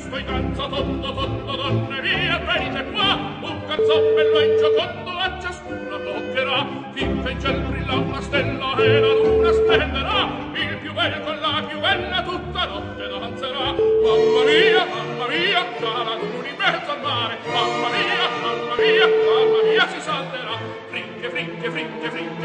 presto in danza tondo tondo donne mie venite qua un canzon bello e giocondo a ciascuno toccherà finché in ciel brilla una stella e la luna splenderà il più bel con la più bella tutta notte danzerà mamma mia già la luna in mezzo al mare mamma mia si salterà frinche frinche frinche frinche